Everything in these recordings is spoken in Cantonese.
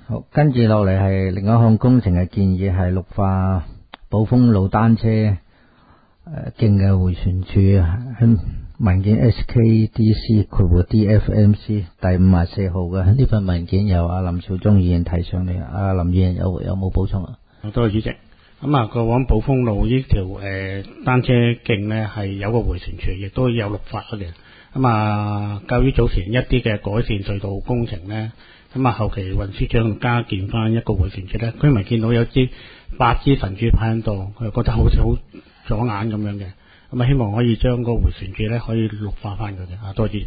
好，跟住落嚟係另一項工程嘅建議，係綠化寶豐路單車徑嘅迴旋處文件 SKDC-DFMC 第54號嘅呢份文件由阿林少忠議員提上嚟，阿林議員有冇補充啊？ 多謝主席。咁啊，過往寶豐路呢條單車徑呢係有個迴旋處，亦都有綠化嘅。咁啊，較於早前一啲嘅改善隧道工程呢，咁啊後期運輸長加建翻一個迴旋處呢，居民見到有8支神主牌喺度，佢覺得好似好阻眼咁樣嘅。咁啊，希望可以將個迴旋處呢可以綠化翻佢嘅。啊，多謝。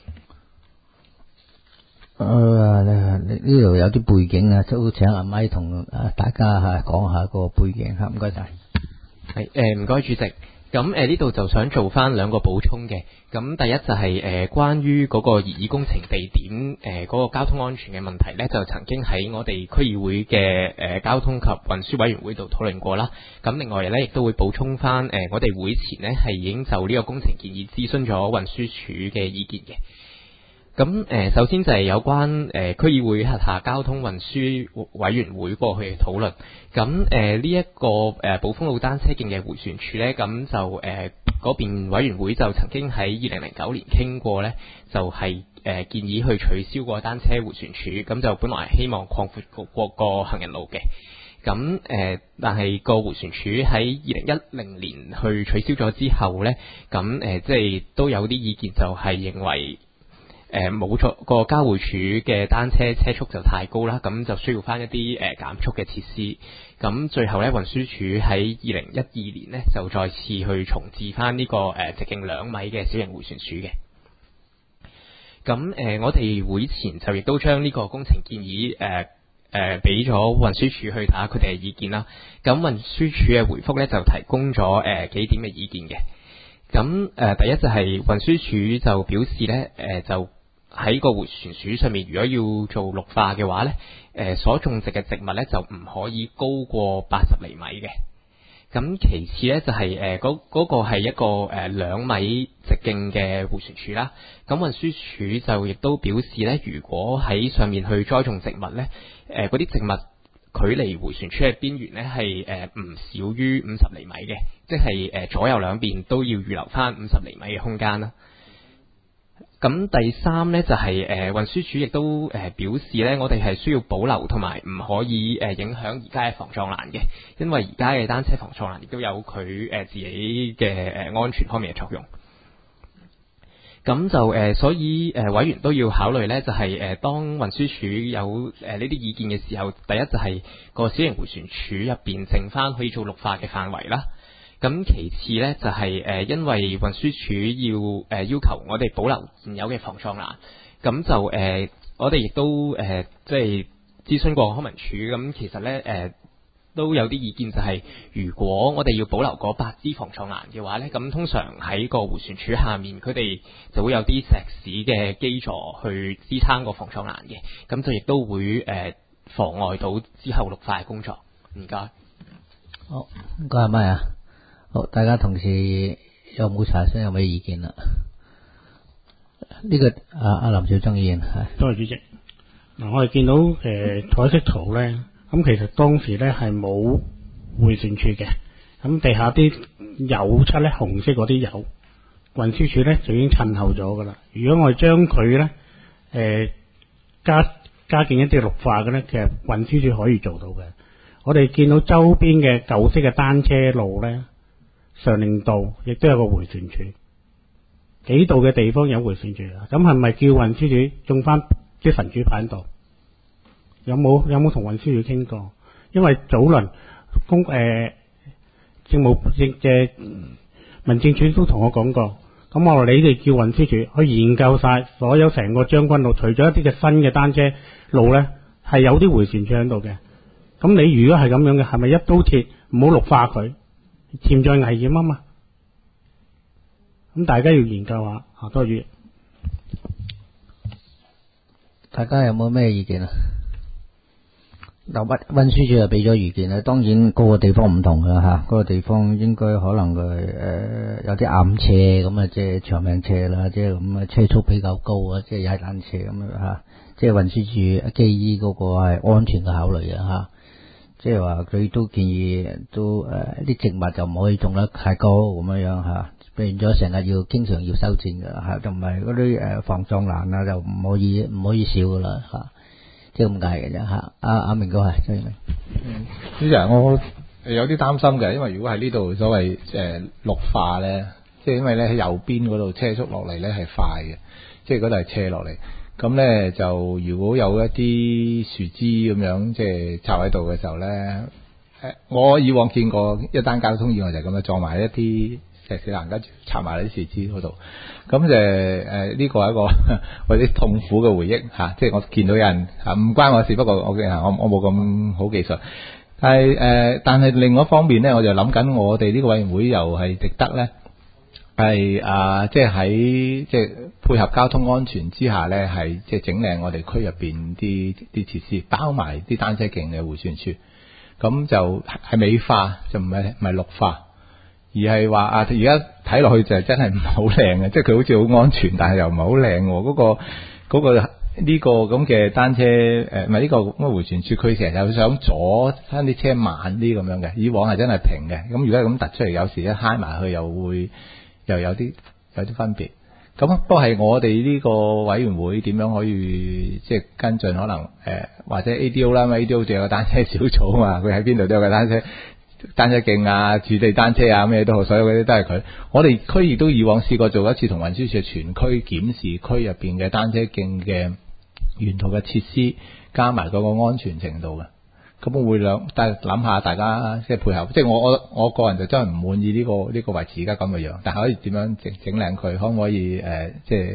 呢度有啲背景啊，都請阿咪同大家講下個背景吓，唔該晒。 係唔該主席。咁呢度就想做翻兩個補充嘅。咁第一就係關於嗰個擬議工程地點嗰個交通安全嘅問題呢，就曾經喺我哋區議會嘅交通及運輸委員會度討論過啦。咁另外呢，亦都會補充翻我哋會前呢係已經就呢個工程建議諮詢咗運輸署嘅意見嘅。咁首先就係有關區議會轄下交通運輸委員會過去嘅討論。咁呢一個寶豐路單車徑嘅迴旋處呢，咁就嗰邊委員會就曾經喺2009年傾過呢，就係建議去取消個單車迴旋處，咁就本來希望擴闊個行人路嘅。咁但係個迴旋處喺2010年去取消咗之後呢，咁即係都有啲意見就係認為冇咗個交匯處嘅單車車速就太高啦，咁就需要翻一啲減速嘅設施。咁最後咧，運輸署喺2012年呢，就再次去重置翻呢個直徑2米嘅小型迴旋處嘅。咁我哋會前就亦都將呢個工程建議俾咗運輸署去睇下佢哋嘅意見啦。咁運輸署嘅回覆咧就提供咗幾點嘅意見嘅。咁第一就係運輸署就表示咧就喺個迴旋處上面，如果要做綠化嘅話咧，所種植嘅植物咧就唔可以高過80厘米嘅。咁其次咧就係嗰個係一個2米直徑嘅迴旋處啦。咁運輸署就亦都表示咧，如果喺上面去栽種植物咧，嗰啲植物距離迴旋處嘅邊緣咧係唔少於50厘米嘅，即係左右兩邊都要預留翻50厘米嘅空間啦。咁第三呢，就係運輸署亦都表示呢，我哋係需要保留同埋唔可以影響而家嘅防撞欄嘅，因為而家嘅單車防撞欄亦都有佢自己嘅安全方面嘅作用。咁就所以委員都要考慮呢，就係當運輸署有呢啲意見嘅時候，第一就係個小型迴旋處入邊剩翻可以做綠化嘅範圍啦。咁其次咧就係因為運輸署要求我哋保留現有嘅防撞欄，咁就我哋亦都即係諮詢過康文署，咁其實咧都有啲意見就係，如果我哋要保留嗰8支防撞欄嘅話咧，咁通常喺個迴旋處下面，佢哋就會有啲石屎嘅基座去支撐個防撞欄嘅，咁就亦都會妨礙到之後綠化嘅工作。唔該。 好，唔該阿咪啊。好，大家同事有冇查詢有咩意見啦？呢個阿林少忠議員係。 多謝主席。嗱，我哋見到彩色圖咧，咁其實當時咧係冇迴旋處嘅，咁地下啲油漆咧紅色嗰啲油，運輸署咧就已經襯後咗噶啦。如果我哋將佢咧加建一啲綠化嘅咧，其實運輸署可以做到嘅。我哋見到周邊嘅舊式嘅單車路咧，常寧道亦都有個迴旋處，幾度嘅地方有迴旋處啊？咁係咪叫運輸署種翻啲神主牌喺度？有冇同運輸署傾過？因為早輪民政處都同我講過，咁我話你哋叫運輸署去研究晒所有成個將軍路，除咗一啲嘅新嘅單車路咧，係有啲迴旋處喺度嘅。咁你如果係咁樣嘅，係咪一刀切唔好綠化佢？潛在危險啊嘛，咁大家要研究下。多謝。大家有冇咩意見啊？ 嗱，運輸署就俾咗意見啦。當然個個地方唔同㗎嚇，嗰個地方應該可能佢有啲暗斜咁啊，即係長命斜啦，即係咁啊，車速比較高啊，即係踩單車咁樣嚇。即係運輸署基於嗰個係安全嘅考慮嘅嚇。即係話佢都建議都啲植物就唔可以種得太高咁樣嚇，變咗成日要經常要修剪㗎嚇，同埋嗰啲防撞欄啊就唔可以少㗎啦嚇。即係咁解嘅啫嚇。阿明哥係張明。 主席，我有啲擔心嘅，因為如果喺呢度所謂綠化咧，即係因為咧喺右邊嗰度車速落嚟咧係快嘅，即係嗰度係斜落嚟。咁咧就如果有一啲樹枝咁樣即係插喺度嘅時候咧，我以往見過一單交通意外就係咁樣撞埋一啲石屎欄，跟住插埋啲樹枝嗰度。咁就呢個係一個或者痛苦嘅回憶嚇，即係我見到有人唔關我事，不過我冇咁好技術。但係另外一方面咧，我就諗緊我哋呢個委員會又係值得咧，係即係喺即係配合交通安全之下咧，係即係整靚我哋區入邊啲設施，包埋啲單車徑嘅迴旋處，咁就係美化，就唔係綠化。而係話而家睇落去就真係唔係好靚嘅，即係佢好似好安全，但係又唔係好靚喎。嗰個呢個咁嘅單車唔係呢個咁嘅迴旋處，佢成日又想阻翻啲車慢啲咁樣嘅。以往係真係平嘅，咁如果咁突出嚟，有時一揩埋去又有啲分別。咁不過係我哋呢個委員會點樣可以即係跟進，可能或者 ADO 啦，ADO 仲有個單車小組啊嘛，佢喺邊度都有個單車徑啊、駐地單車啊咩都好，所有嗰啲都係佢。我哋區亦都以往試過做一次同運輸署全區檢視區入邊嘅單車徑嘅沿途嘅設施，加埋嗰個安全程度嘅。咁我會諗下大家即係配合，即係我個人就真係唔滿意呢個維持而家咁嘅樣，但係可以點樣整靚佢？可唔可以即係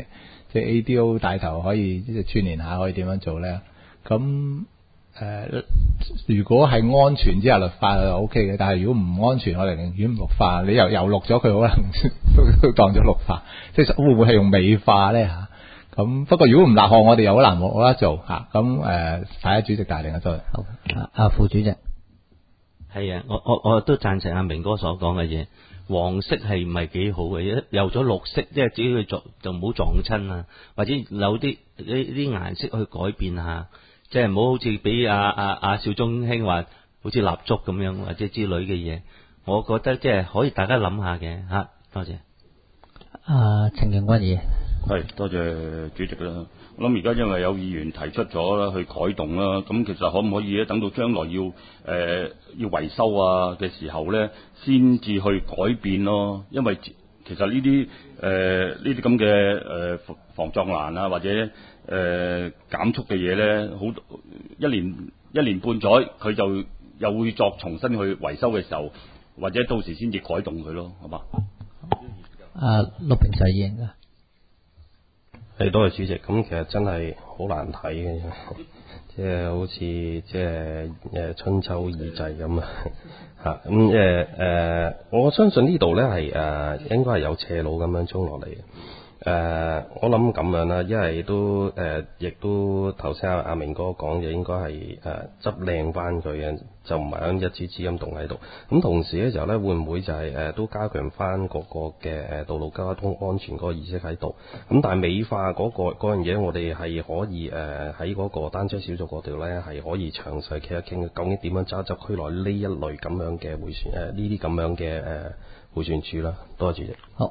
ADO 帶頭可以即係串聯下，可以點樣做咧？咁如果係安全之下綠化就 OK 嘅，但係如果唔安全，我哋寧願唔綠化。你又綠咗佢，可能都當咗綠化，即係會唔會係用美化咧嚇？咁不過如果唔立項，我哋又好難冇得做嚇。咁睇下主席帶領嘅作用。 好，副主席係啊，我都贊成阿明哥所講嘅嘢。黃色係唔係幾好嘅？有咗綠色，即係只要佢就唔好撞親啊，或者有啲顏色去改變下。即係唔好好似俾阿邵忠興話好似蠟燭咁樣或者之類嘅嘢，我覺得即係可以大家諗下嘅嚇。多謝。 陳敬軍議員， 係多謝主席啦。我諗而家因為有議員提出咗啦，去改動啦，咁其實可唔可以咧等到將來要維修啊嘅時候咧，先至去改變咯？因為其實呢啲咁嘅防撞欄啊，或者減速嘅嘢咧，好一年半載，佢就又會作重新去維修嘅時候，或者到時先至改動佢咯，好嘛？ 陸平實議員係多謝主席。咁其實真係好難睇嘅，即係好似即係春秋二祭咁啊嚇。咁我相信呢度咧係應該係有斜路咁樣衝落嚟嘅。我諗咁樣啦，因為都亦都頭先阿明哥講嘅，應該係執靚翻佢嘅，就唔係響一支支咁棟喺度。咁同時嘅時候咧，會唔會就係都加強翻個嘅道路交通安全嗰個意識喺度？咁但係美化嗰樣嘢，我哋係可以喺嗰個單車小組嗰度咧，係可以詳細傾一傾，究竟點樣揸執區內呢一類咁樣嘅迴旋呢啲咁樣嘅迴旋處啦。多謝主席。 好。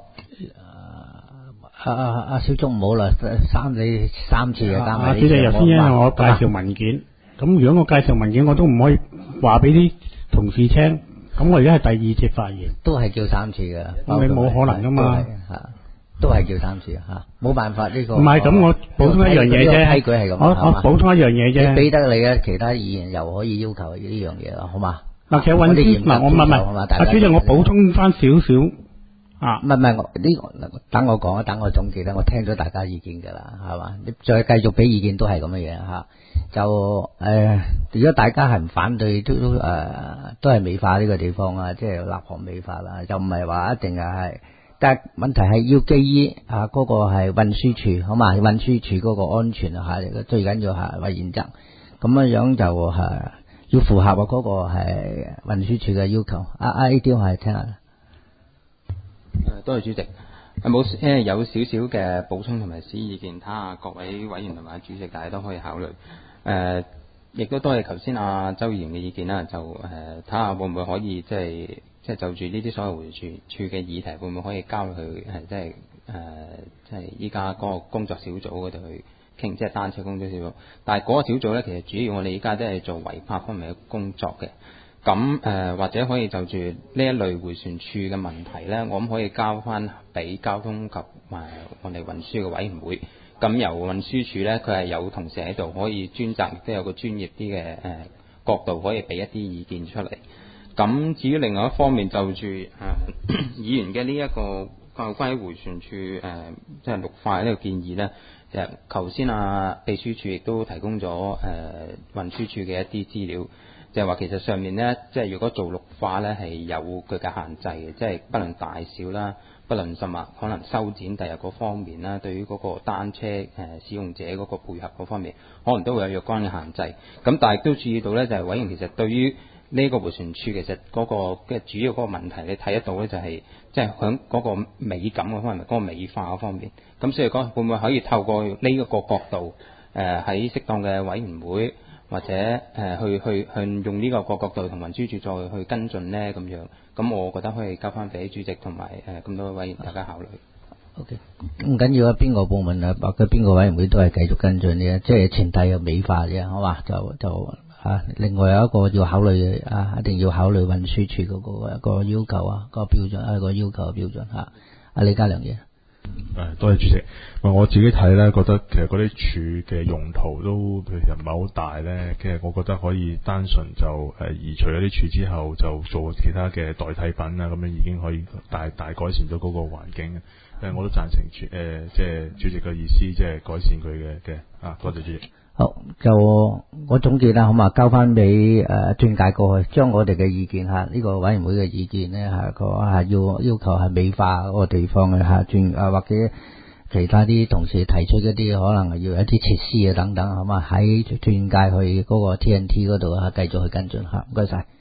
阿小鐘唔好啦，三次啊，加埋。 主席，頭先因為我介紹文件，咁如果我介紹文件，我都唔可以話俾啲同事聽，咁我而家係第二次發言， 都係叫三次嘅， 你冇可能噶嘛， 都係叫三次嚇，冇辦法呢個。 唔係咁，我補充一樣嘢啫， 規矩係咁。 我補充一樣嘢啫， 你俾得你嘅其他議員又可以要求呢樣嘢啦，好嘛？ 嗱，其實運輸嗱，我唔係，阿主席，我補充翻少少。 唔係我呢個等我講，等我總結啦。我聽咗大家意見㗎啦，係嘛？你再繼續俾意見都係咁嘅嘢嚇。就如果大家係唔反對，都係美化呢個地方啊，即係立項美化啦，就唔係話一定係。但係問題係要基於嗰個係運輸署，好嘛？運輸署嗰個安全最緊要係為原則。咁樣就要符合嗰個係運輸署嘅要求。呢啲我係聽下。 多謝主席。有少少嘅補充同埋小意見，睇下各位委員同埋主席大家都可以考慮。亦都多謝頭先阿周議員嘅意見啦，就睇下會唔會可以即係就住呢啲所謂回旋處嘅議題，會唔會可以交去即係依家嗰個工作小組嗰度去傾，即係單車工作小組。但係嗰個小組咧，其實主要我哋依家都係做違泊方面嘅工作嘅。咁或者可以就住呢一類迴旋處嘅問題咧，我諗可以交翻俾交通及我哋運輸嘅委員會。咁由運輸署咧，佢係有同事喺度，可以專責，亦都有個專業啲嘅角度，可以俾一啲意見出嚟。咁至於另外一方面，就住議員嘅呢一個關於迴旋處即係綠化呢個建議咧，其實頭先秘書處亦都提供咗運輸署嘅一啲資料。就係話其實上面咧，即係如果做綠化咧係有佢嘅限制嘅，即係不論大小啦，不論甚或可能修剪第日嗰方面啦，對於嗰個單車使用者嗰個配合嗰方面，可能都會有若干嘅限制。咁但係都注意到咧，就係委員其實對於呢個迴旋處其實嗰個嘅主要嗰個問題，你睇得到咧，就係即係響嗰個美感嗰方面，嗰個美化嗰方面。咁所以講會唔會可以透過呢一個角度喺適當嘅委員會，或者去用呢個角度同運輸署再去跟進呢咁樣，咁我覺得可以交翻俾主席同埋咁多位委員大家考慮。 OK， 唔緊要啊，邊個部門啊，或者邊個委員會都係繼續跟進嘅，即係前提嘅美化啫，好嘛？就另外有一個要考慮嘅一定要考慮運輸署嗰個要求啊，個標準個要求嘅標準嚇。阿李家良嘢。 多謝主席。我自己睇咧，覺得其實嗰啲柱嘅用途都其實唔係好大咧。其實我覺得可以單純就移除咗啲柱之後，就做其他嘅代替品啊，咁樣已經可以大改善咗嗰個環境。我都贊成即係主席嘅意思，即係改善佢嘅多謝主席。 好，就我總結啦，好嘛？交翻俾專介過去，將我哋嘅意見呢個委員會嘅意見咧要求係美化嗰個地方嘅或者其他啲同事提出一啲可能要一啲設施等等，好嘛？喺專介去嗰個 TNT 嗰度繼續去跟進嚇，唔該晒。